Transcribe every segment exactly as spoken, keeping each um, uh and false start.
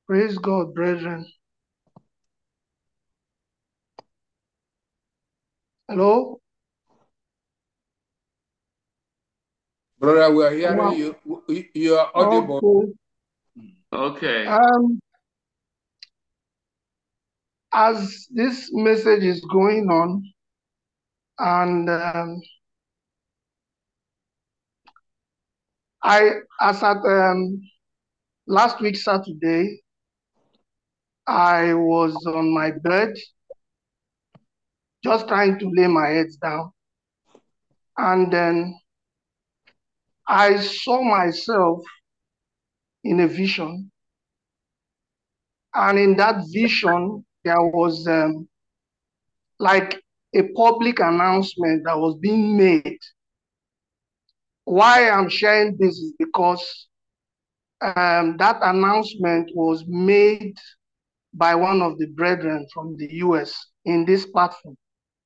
Praise God, brethren. Hello? Brother, we are hearing you. You are audible. Okay. Okay. Um, as this message is going on, and um, I, as at um, last week Saturday, I was on my bed, just trying to lay my head down, and then I saw myself in a vision, and in that vision there was um, like a public announcement that was being made. Why I'm sharing this is because um, that announcement was made by one of the brethren from the U S in this platform.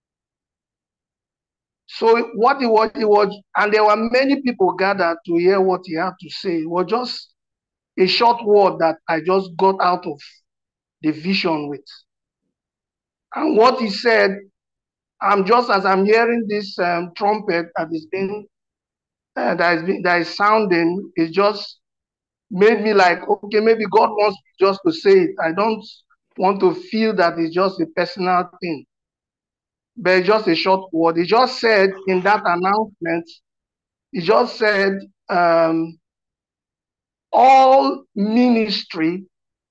So what it was, it was, and there were many people gathered to hear what he had to say. It was just a short word that I just got out of the vision with. And what he said, I'm just as I'm hearing this um, trumpet that is being uh, that is being, that is sounding, it just made me like, okay, maybe God wants me just to say it. I don't want to feel that it's just a personal thing, but it's just a short word. He just said in that announcement, he just said, um, all ministry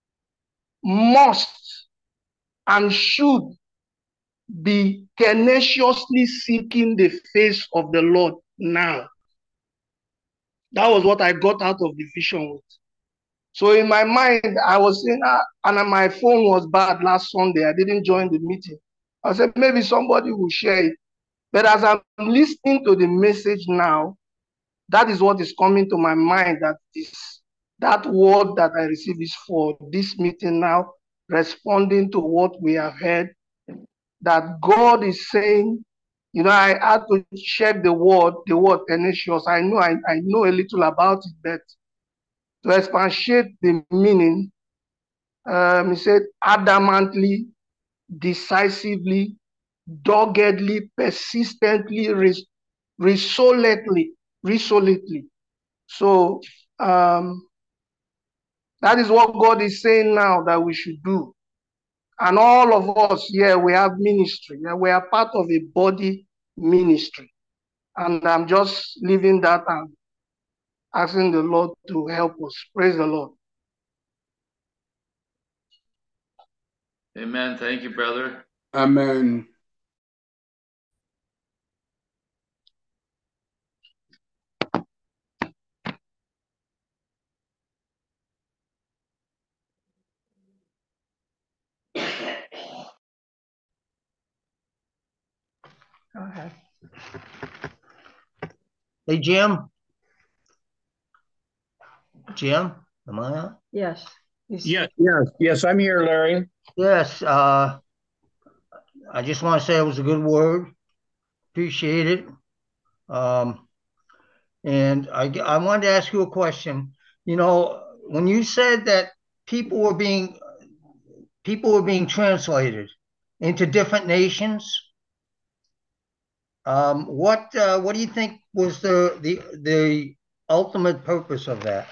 must and should be tenaciously seeking the face of the Lord now. That was what I got out of the vision with. So in my mind, I was saying, ah, and my phone was bad last Sunday. I didn't join the meeting. I said, maybe somebody will share it. But as I'm listening to the message now, that is what is coming to my mind, that this, that word that I received is for this meeting now, responding to what we have heard, that God is saying, you know, I had to check the word, the word tenacious. I know I, I know a little about it, but to expatiate the meaning, um, he said, adamantly, decisively, doggedly, persistently, res- resolutely, resolutely. So um, that is what God is saying now that we should do. And all of us here, we have ministry. Yeah, we are part of a body ministry. And I'm just leaving that and asking the Lord to help us. Praise the Lord. Amen. Thank you, brother. Amen. Go ahead. Hey, Jim. Jim, am I on? Yes. Yes, yes, yes, I'm here, Larry. Yes. Uh, I just want to say it was a good word. Appreciate it. Um, and I, I wanted to ask you a question. You know, when you said that people were being people were being translated into different nations, um, what uh, what do you think was the the the ultimate purpose of that?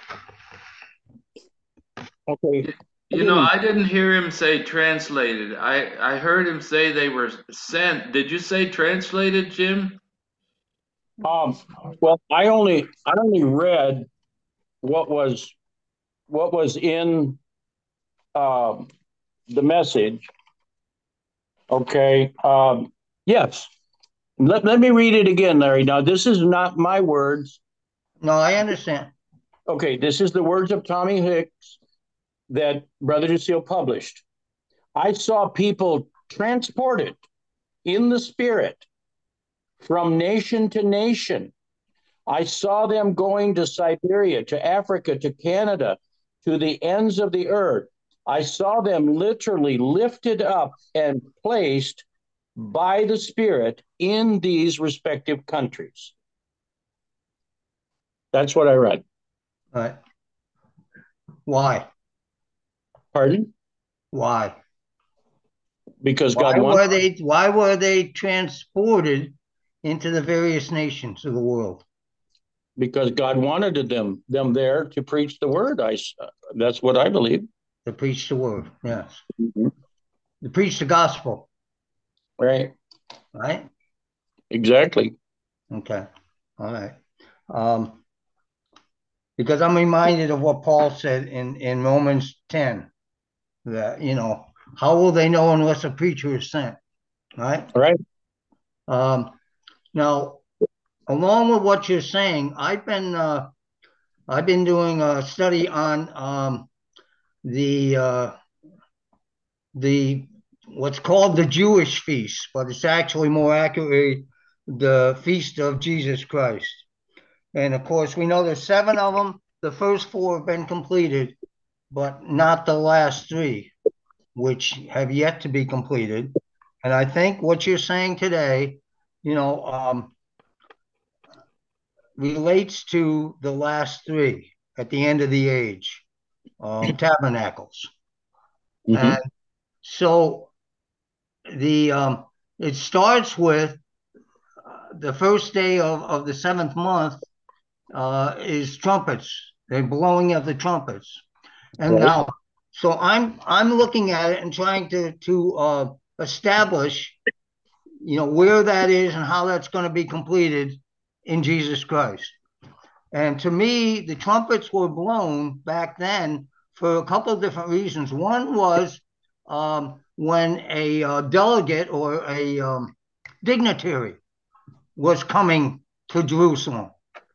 Okay. You know, I didn't hear him say translated. I I heard him say they were sent. Did you say translated, Jim? Um, well, I only I only read what was what was in um, the message. Okay. Um, yes. Let, let me read it again, Larry. Now, this is not my words. No, I understand. Okay, this is the words of Tommy Hicks that Brother Lucille published. I saw people transported in the spirit from nation to nation. I saw them going to Siberia, to Africa, to Canada, to the ends of the earth. I saw them literally lifted up and placed by the Spirit in these respective countries. That's what I read. All right. Why? Pardon? Why? Because Why God were wants, they why were they transported into the various nations of the world? because God wanted them them there to preach the word. I that's what I believe. To preach the word, yes. Mm-hmm. To preach the gospel. Right. Right? Exactly. Okay. All right. Um, because I'm reminded of what Paul said in, in Romans ten, that, you know, how will they know unless a preacher is sent? Right? Right. Um, now, along with what you're saying, I've been uh, I've been doing a study on um, the uh, the what's called the Jewish feast, but it's actually more accurately the feast of Jesus Christ. And of course, we know there's seven of them. The first four have been completed, but not the last three, which have yet to be completed. And I think what you're saying today, you know, um, relates to the last three at the end of the age, um, tabernacles. Mm-hmm. And so the um, it starts with uh, the first day of, of the seventh month uh, is trumpets. They're blowing of the trumpets. And Right. now, so I'm I'm looking at it and trying to to uh, establish, you know, where that is and how that's going to be completed in Jesus Christ. And to me, the trumpets were blown back then for a couple of different reasons. One was um, when a uh, delegate or a um, dignitary was coming to Jerusalem.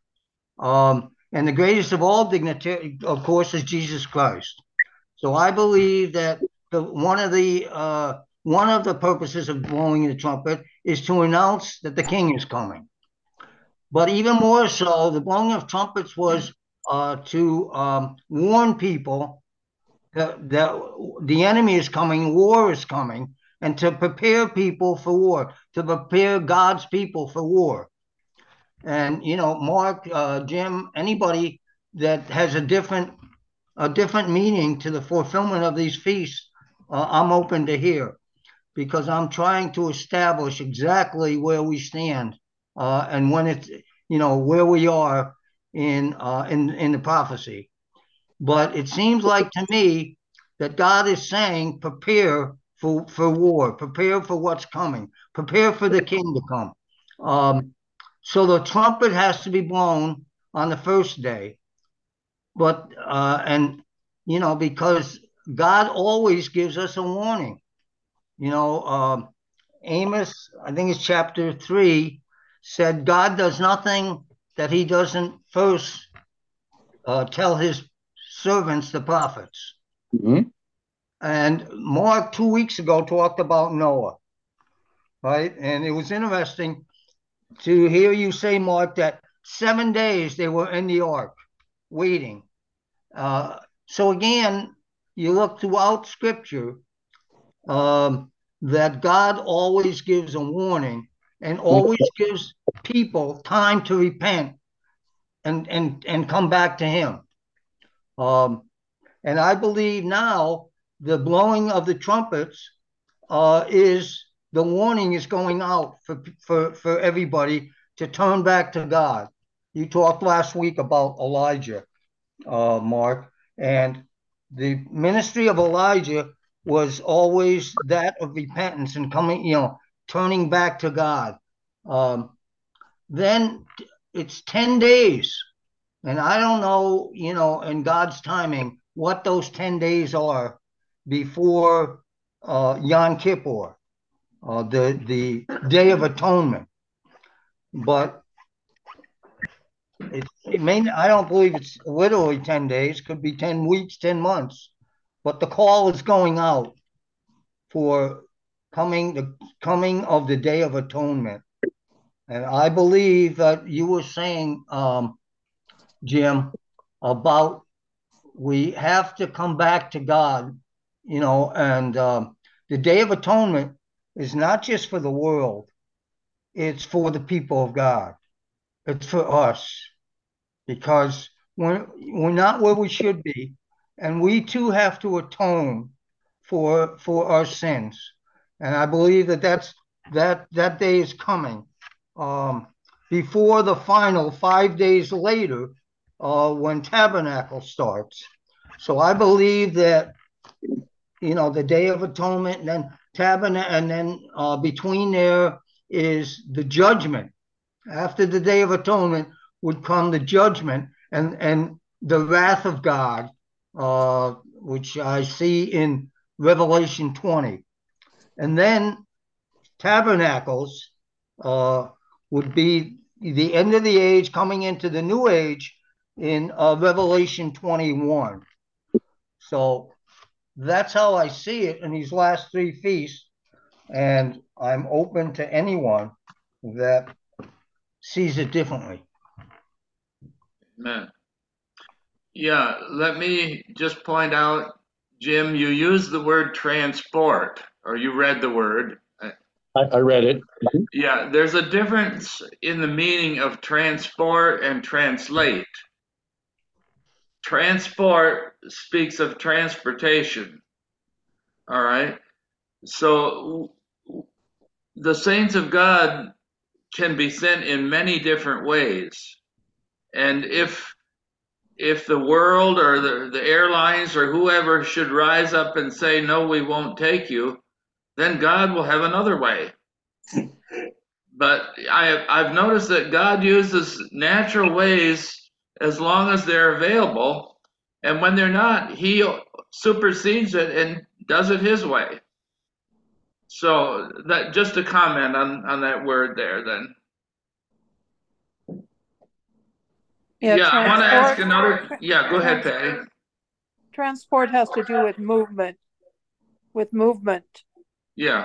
Um, and the greatest of all dignitary, of course, is Jesus Christ. So I believe that the, one of the uh, one of the purposes of blowing the trumpet is to announce that the king is coming. But even more so, the blowing of trumpets was uh, to um, warn people that, that the enemy is coming, war is coming, and to prepare people for war, to prepare God's people for war. And you know, Mark, uh, Jim, anybody that has a different a different meaning to the fulfillment of these feasts, uh, I'm open to hear, because I'm trying to establish exactly where we stand uh, and when it's, you know, where we are in uh, in in the prophecy. But it seems like to me that God is saying, prepare for for war, prepare for what's coming, prepare for the king to come. Um, so the trumpet has to be blown on the first day, but uh, and you know, because God always gives us a warning. You know, um, Amos, I think it's chapter three, said God does nothing that he doesn't first uh, tell his servants, the prophets. Mm-hmm. And Mark, two weeks ago, talked about Noah, right? And it was interesting to hear you say, Mark, that seven days they were in the ark waiting. Uh, so again, you look throughout Scripture, um, that God always gives a warning and always gives people time to repent and and and come back to Him. Um, and I believe now the blowing of the trumpets uh, is the warning is going out for for for everybody to turn back to God. You talked last week about Elijah, uh, Mark, and the ministry of Elijah was always that of repentance and coming, you know, turning back to God. Um, then it's ten days. And I don't know, you know, in God's timing, what those ten days are before uh, Yom Kippur, uh, the, the Day of Atonement. But it, it may, I don't believe it's literally ten days, could be ten weeks, ten months. But the call is going out for coming the coming of the Day of Atonement. And I believe that you were saying, um, Jim, about we have to come back to God, you know, and um, the Day of Atonement is not just for the world, it's for the people of God. It's for us because we're, we're not where we should be. and we too have to atone for for our sins. And I believe that that's that that day is coming. Um, before the final five days later, uh, when Tabernacle starts. So I believe that, you know, the Day of Atonement, and then Tabernacle, and then uh, between there is the judgment. After the Day of Atonement would come the judgment and and the wrath of God, uh, which I see in Revelation twenty. And then Tabernacles uh, would be the end of the age, coming into the new age in uh, Revelation twenty-one. So that's how I see it in these last three feasts. And I'm open to anyone that sees it differently. Amen. Yeah, let me just point out, Jim, you used the word transport, or you read the word. I, I read it. Yeah, there's a difference in the meaning of transport and translate. Transport speaks of transportation. All right. So the saints of God can be sent in many different ways. And if if the world or the, the airlines or whoever should rise up and say, no, we won't take you, then God will have another way. But I, I've noticed that God uses natural ways as long as they're available. And when they're not, he supersedes it and does it his way. So that just a comment on, on that word there then. Yeah, Yeah, I want to ask transport- another. Yeah, go ahead, Patty. Transport has to do with movement, with movement. Yeah.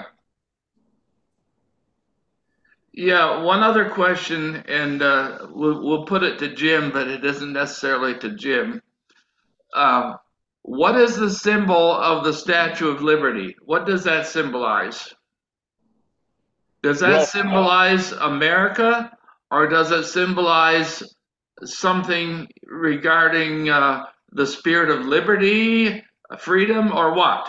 Yeah, one other question, and uh, we'll, we'll put it to Jim, but it isn't necessarily to Jim. Um, what is the symbol of the Statue of Liberty? What does that symbolize? Does that Well, symbolize America, or does it symbolize something regarding uh, the spirit of liberty, freedom, or what?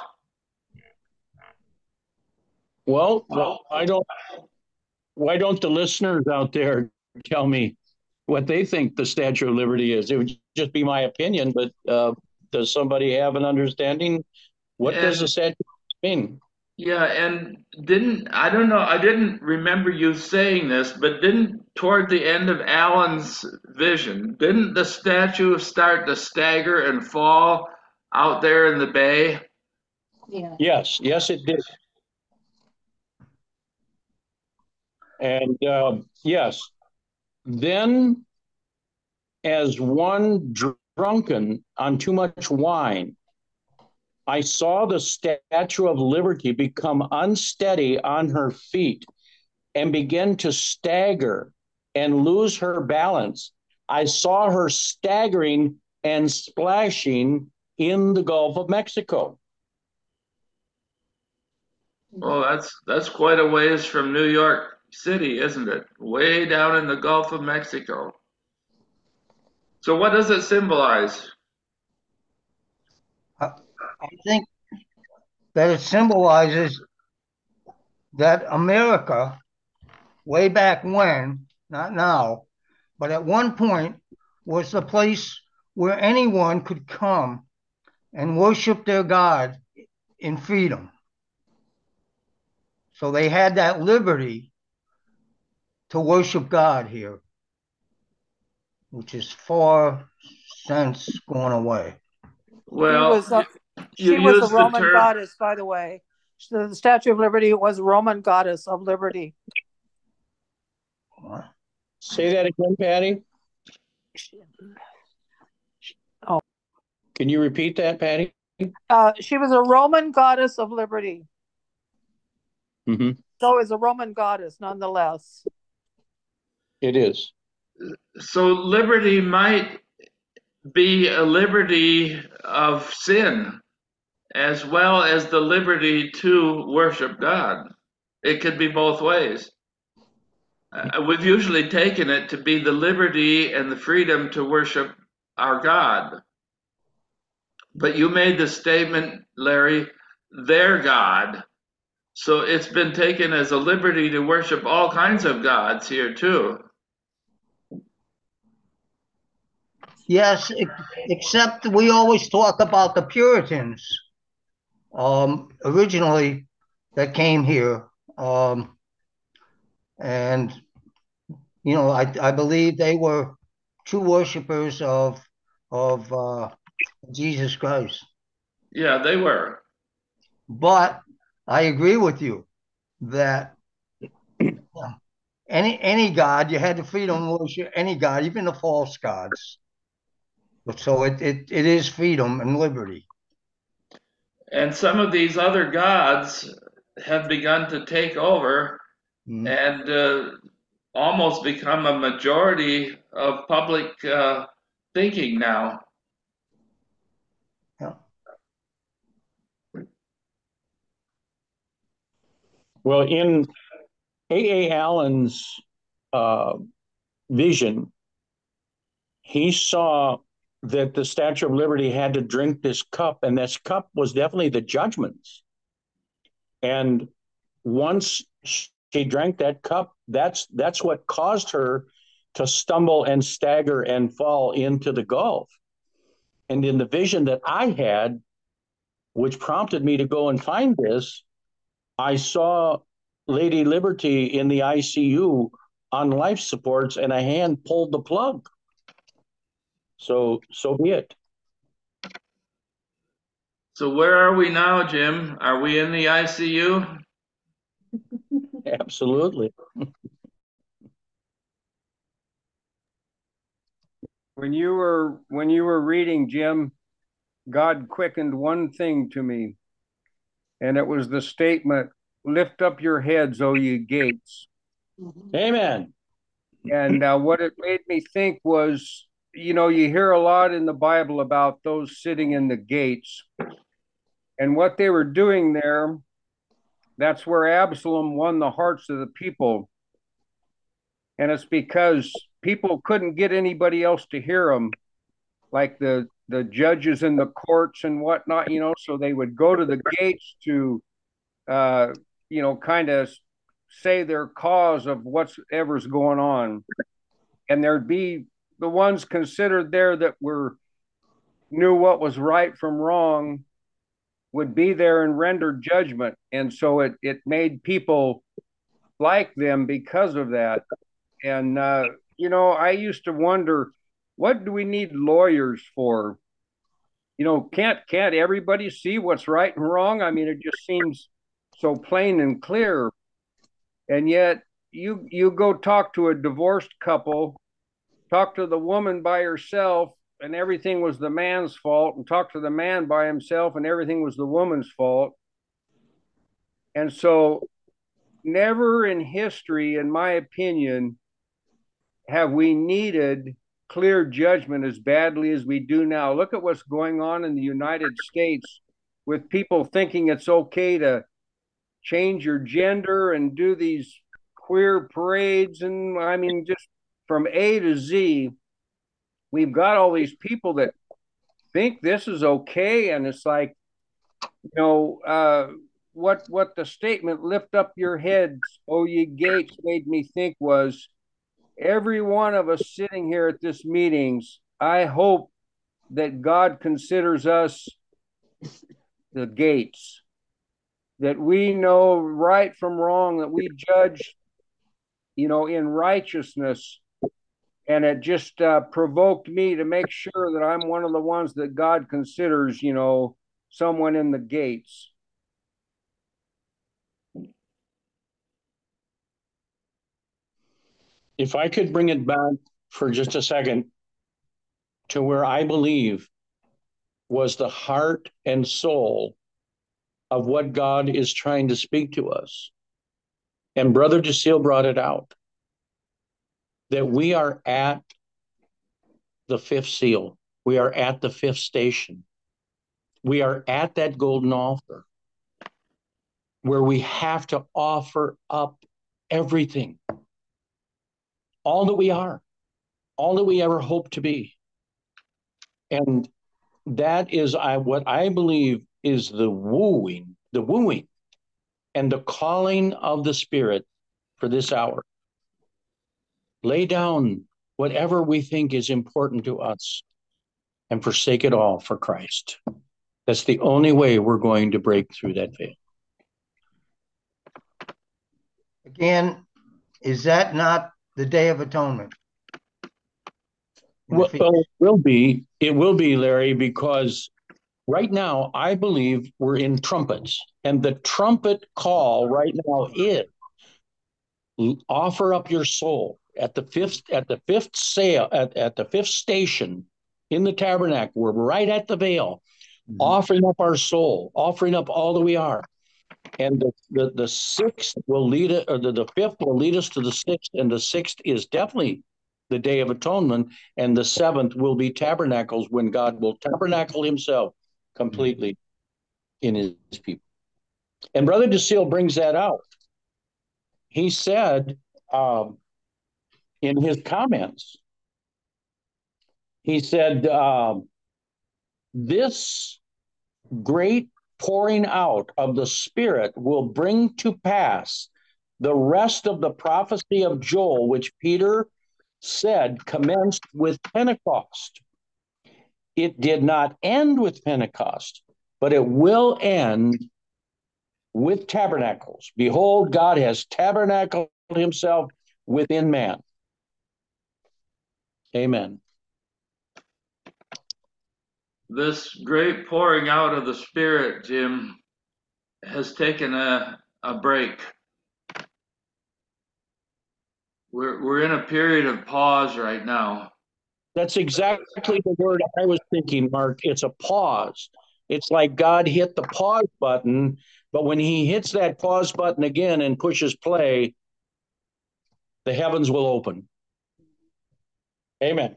Well, I don't. Why don't the listeners out there tell me what they think the Statue of Liberty is? It would just be my opinion, but uh, does somebody have an understanding? What And, does the statue mean? Yeah, and didn't, I don't know, I didn't remember you saying this, but didn't, toward the end of Alan's vision, didn't the statue start to stagger and fall out there in the bay? Yeah. Yes, yes, it did. And uh, yes, then as one drunken on too much wine, I saw the Statue of Liberty become unsteady on her feet and begin to stagger and lose her balance. I saw her staggering and splashing in the Gulf of Mexico. Well, that's that's quite a ways from New York City, isn't it? Way down in the Gulf of Mexico. So what does it symbolize? I, I think that it symbolizes that America, way back when, not now, but at one point, was the place where anyone could come and worship their God in freedom. So they had that liberty to worship God here, which is far since gone away. Well, was a, you she was a use the Roman term- goddess, by the way. The Statue of Liberty was a Roman goddess of liberty. What? Say that again, Patty. Oh. Can you repeat that, Patty? Uh, she was a Roman goddess of liberty. Mm-hmm. So is a Roman goddess, nonetheless. It is. So liberty might be a liberty of sin as well as the liberty to worship God. It could be both ways. Uh, we've usually taken it to be the liberty and the freedom to worship our God. But you made the statement, Larry, their God. So it's been taken as a liberty to worship all kinds of gods here too. Yes, except we always talk about the Puritans, um, originally that came here. Um, and, you know, I, I believe they were true worshipers of, of uh, Jesus Christ. Yeah, they were. But I agree with you that any any God, you had the freedom to worship any God, even the false gods. So it, it, it is freedom and liberty. And some of these other gods have begun to take over Mhm. and uh, almost become a majority of public uh, thinking now. Yeah. Well, in A A. Allen's uh, vision, he saw that the Statue of Liberty had to drink this cup, and this cup was definitely the judgments. And once she drank that cup, that's that's what caused her to stumble and stagger and fall into the gulf. And in the vision that I had, which prompted me to go and find this, I saw Lady Liberty in the I C U on life supports, and a hand pulled the plug. So, so be it. So where are we now, Jim? Are we in the I C U? Absolutely. When you were when you were reading, Jim, God quickened one thing to me, and it was the statement, "Lift up your heads, O ye gates." Amen. And uh, what it made me think was, you know, you hear a lot in the Bible about those sitting in the gates, and what they were doing there. That's where Absalom won the hearts of the people, and it's because people couldn't get anybody else to hear them, like the the judges in the courts and whatnot, you know, so they would go to the gates to, uh, you know, kind of say their cause of whatever's going on. And there'd be the ones considered there that were, knew what was right from wrong, would be there and render judgment. And so it, it made people like them because of that. And, uh, you know, I used to wonder, what do we need lawyers for? You know, can't can't everybody see what's right and wrong? I mean, it just seems so plain and clear. And yet you you go talk to a divorced couple, talk to the woman by herself, and everything was the man's fault, and talk to the man by himself, and everything was the woman's fault. And so never in history, in my opinion, have we needed clear judgment as badly as we do now. Look at what's going on in the United States with people thinking it's okay to change your gender and do these queer parades. And I mean, just from A to Z, we've got all these people that think this is okay. And it's like, you know, uh, what, what the statement, "lift up your heads, O ye gates," made me think was, every one of us sitting here at this meetings, I hope that God considers us the gates, that we know right from wrong, that we judge, you know, in righteousness. And it just uh, provoked me to make sure that I'm one of the ones that God considers, you know, someone in the gates. If I could bring it back for just a second to where I believe was the heart and soul of what God is trying to speak to us. And Brother DeSeal brought it out, that we are at the fifth seal. We are at the fifth station. We are at that golden altar where we have to offer up everything, all that we are, all that we ever hope to be. And that is I what I believe is the wooing, the wooing and the calling of the Spirit for this hour. Lay down whatever we think is important to us and forsake it all for Christ. That's the only way we're going to break through that veil. Again, is that not the Day of Atonement? Well, well, it will be. It will be, Larry, because right now I believe we're in trumpets, and the trumpet call right now is offer up your soul at the fifth at the fifth sail at, at the fifth station in the tabernacle. We're right at the veil, mm-hmm. offering up our soul, offering up all that we are. And the, the, the sixth will lead it, or the, the fifth will lead us to the sixth, and the sixth is definitely the Day of Atonement, and the seventh will be tabernacles, when God will tabernacle himself completely in his people. And Brother DeSille brings that out. He said um, in his comments, he said, um, this great pouring out of the Spirit will bring to pass the rest of the prophecy of Joel, which Peter said commenced with Pentecost. It did not end with Pentecost, but it will end with tabernacles. Behold, God has tabernacled himself within man. Amen. This great pouring out of the Spirit, Jim, has taken a, a break. We're, we're in a period of pause right now. That's exactly the word I was thinking, Mark. It's a pause. It's like God hit the pause button, but when he hits that pause button again and pushes play, the heavens will open. Amen.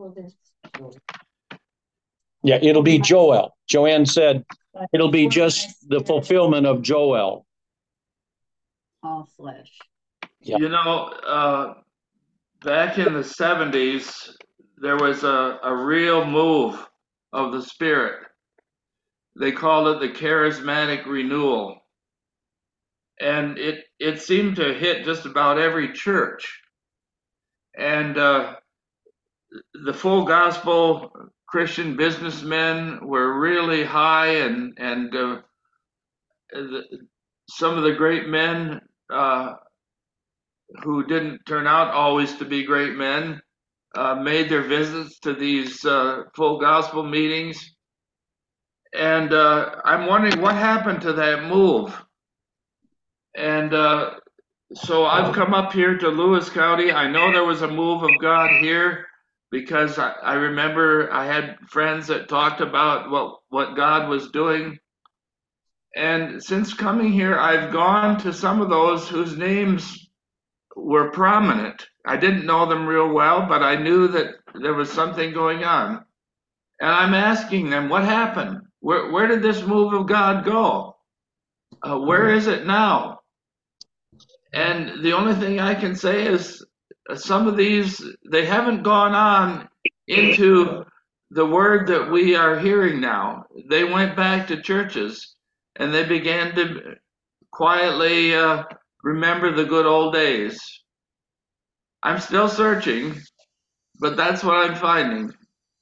Yeah, it'll be Joel. Joanne said it'll be just the fulfillment of Joel. All flesh. Yeah. You know, uh, back in the seventies, there was a, a real move of the Spirit. They called it the charismatic renewal. And it, it seemed to hit just about every church. And uh, the full gospel Christian businessmen were really high, and, and uh, the, some of the great men uh, who didn't turn out always to be great men uh, made their visits to these uh, full gospel meetings. And uh, I'm wondering what happened to that move. And uh, so I've come up here to Lewis County. I know there was a move of God here, because I, I remember I had friends that talked about what, what God was doing. And since coming here, I've gone to some of those whose names were prominent. I didn't know them real well, but I knew that there was something going on. And I'm asking them, what happened? Where, where did this move of God go? Uh, where is it now? And the only thing I can say is uh, some of these, they haven't gone on into the word that we are hearing now. They went back to churches and they began to quietly uh, remember the good old days. I'm still searching, but that's what I'm finding.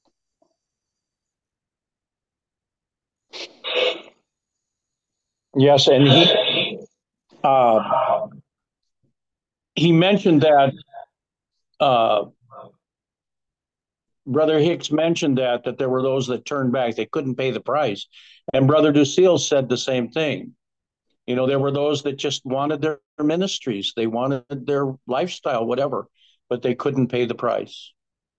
Yes, and he uh, he mentioned that uh, Brother Hicks mentioned that that there were those that turned back; they couldn't pay the price, and Brother Ducille said the same thing. You know, there were those that just wanted their ministries, they wanted their lifestyle, whatever, but they couldn't pay the price.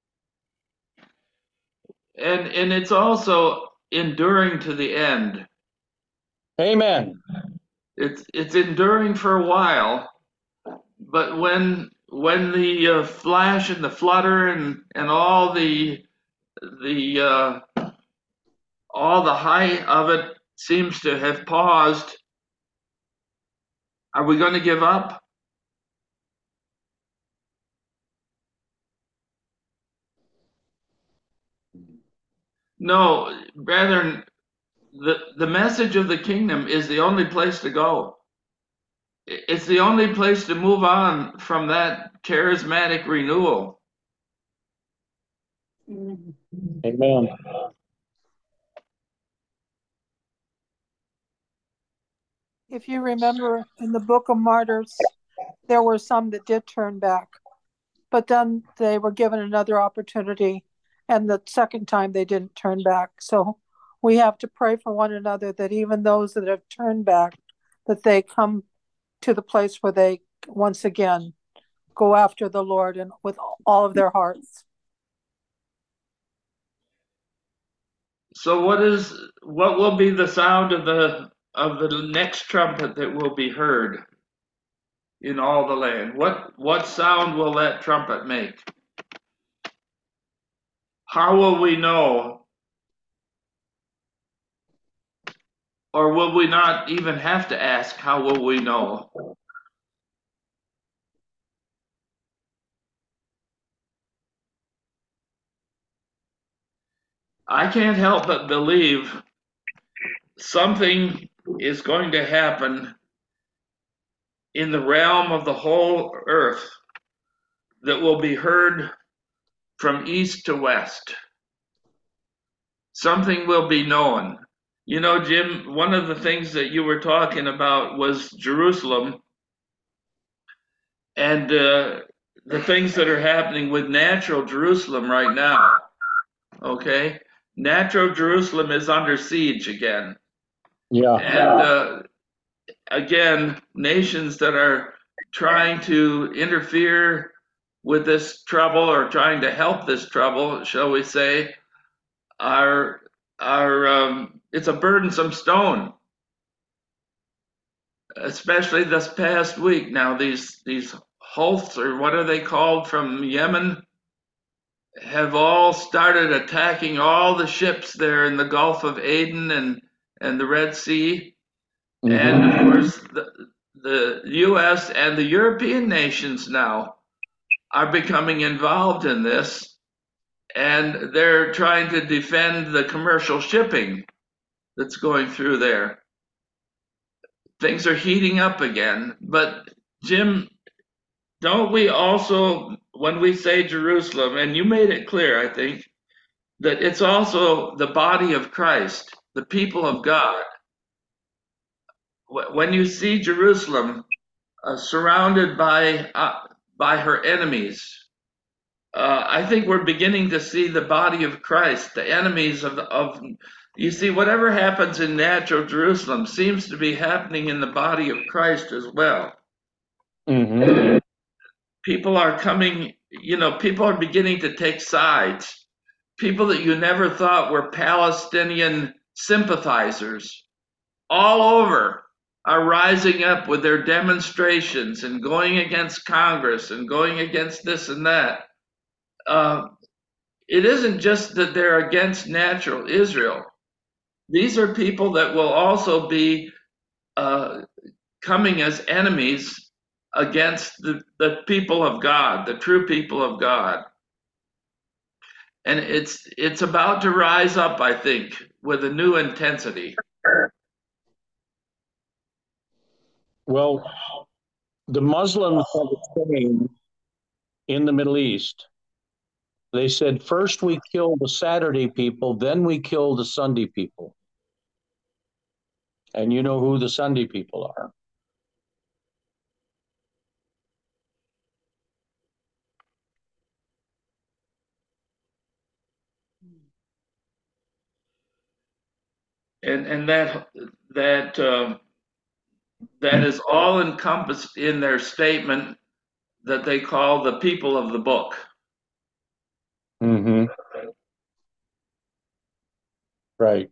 And and it's also enduring to the end. Amen. It's it's enduring for a while, but when when the uh, flash and the flutter and and all the the uh, all the height of it seems to have paused, are we going to give up? No, brethren, the, the message of the kingdom is the only place to go. It's the only place to move on from that charismatic renewal. Amen. If you remember in the Book of Martyrs, there were some that did turn back, but then they were given another opportunity, and the second time they didn't turn back. So we have to pray for one another that even those that have turned back, that they come to the place where they once again go after the Lord and with all of their hearts. So what is what will be the sound of the of the next trumpet that will be heard in all the land? What what sound will that trumpet make? How will we know? Or will we not even have to ask, how will we know? I can't help but believe something is going to happen in the realm of the whole earth that will be heard from east to west. Something will be known. You know, Jim, one of the things that you were talking about was Jerusalem and uh, the things that are happening with natural Jerusalem right now. Okay? Natural Jerusalem is under siege again. Yeah. And uh, again, nations that are trying to interfere with this trouble or trying to help this trouble, shall we say, are are um, it's a burdensome stone. Especially this past week. Now these these Houthis, or what are they called, from Yemen, have all started attacking all the ships there in the Gulf of Aden and and the Red Sea. Mhm. And of course, the, the U S and the European nations now are becoming involved in this, and they're trying to defend the commercial shipping that's going through there. Things are heating up again. But Jim, don't we also, when we say Jerusalem, and you made it clear, I think, that it's also the body of Christ, the people of God. When you see Jerusalem uh, surrounded by uh, by her enemies, uh, I think we're beginning to see the body of Christ, the enemies of the, of. You see, whatever happens in natural Jerusalem seems to be happening in the body of Christ as well. Mhm. People are coming, you know, people are beginning to take sides. People that you never thought were Palestinian sympathizers all over are rising up with their demonstrations and going against Congress and going against this and that. Uh, it isn't just that they're against natural Israel. These are people that will also be uh, coming as enemies against the, the people of God, the true people of God. And it's it's about to rise up, I think, with a new intensity. Well, the Muslims have a saying in the Middle East. They said, first we kill the Saturday people, then we kill the Sunday people. And you know who the Sunday people are. And and that that uh, that is all encompassed in their statement that they call the people of the book. Mm-hmm. Right.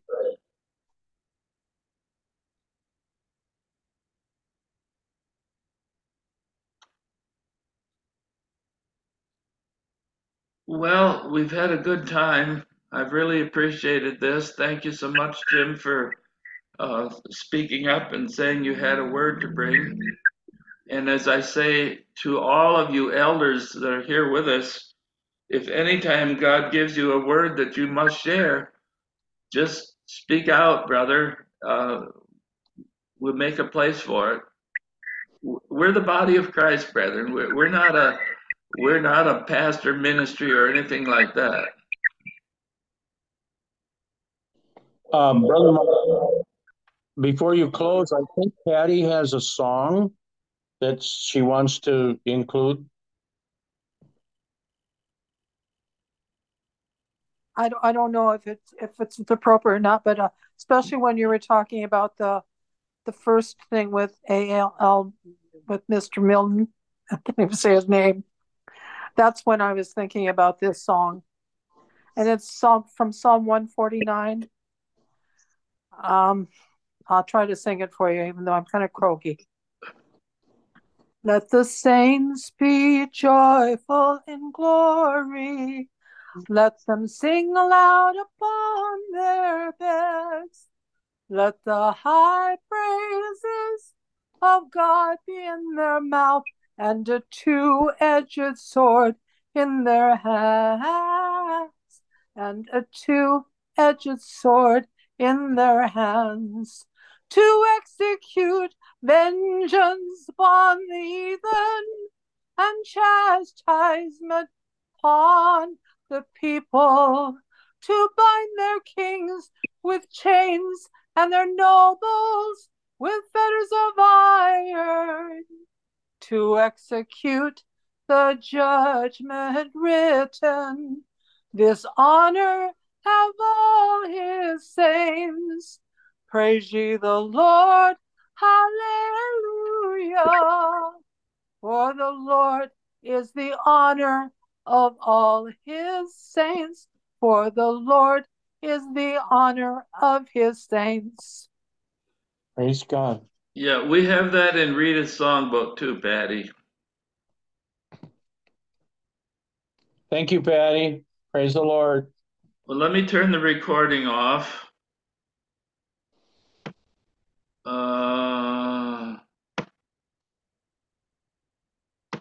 Well, we've had a good time. I've really appreciated this. Thank you so much, Jim, for uh, speaking up and saying you had a word to bring. And as I say to all of you elders that are here with us, if anytime God gives you a word that you must share, just speak out, brother. Uh, we'll make a place for it. We're the body of Christ, brethren. We're, we're not a we're not a pastor ministry or anything like that. Um, Brother Mark, before you close, I think Patty has a song that she wants to include. I don't, I don't know if it's if it's appropriate or not, but uh, especially when you were talking about the the first thing with A L L with Mister Milton, I can't even say his name. That's when I was thinking about this song, and it's Psalm from Psalm one forty-nine. Um, I'll try to sing it for you, even though I'm kind of croaky. Let the saints be joyful in glory. Let them sing aloud upon their beds. Let the high praises of God be in their mouth and a two-edged sword in their hands. And a two-edged sword in their hands to execute vengeance upon the heathen and chastisement upon the people, to bind their kings with chains and their nobles with fetters of iron, to execute the judgment written. This honor have all his saints. Praise ye the Lord. Hallelujah. For the Lord is the honor of all his saints. For the Lord is the honor of his saints. Praise God. Yeah, we have that in Rita's songbook too, Patty. Thank you, Patty. Praise the Lord. Well, let me turn the recording off.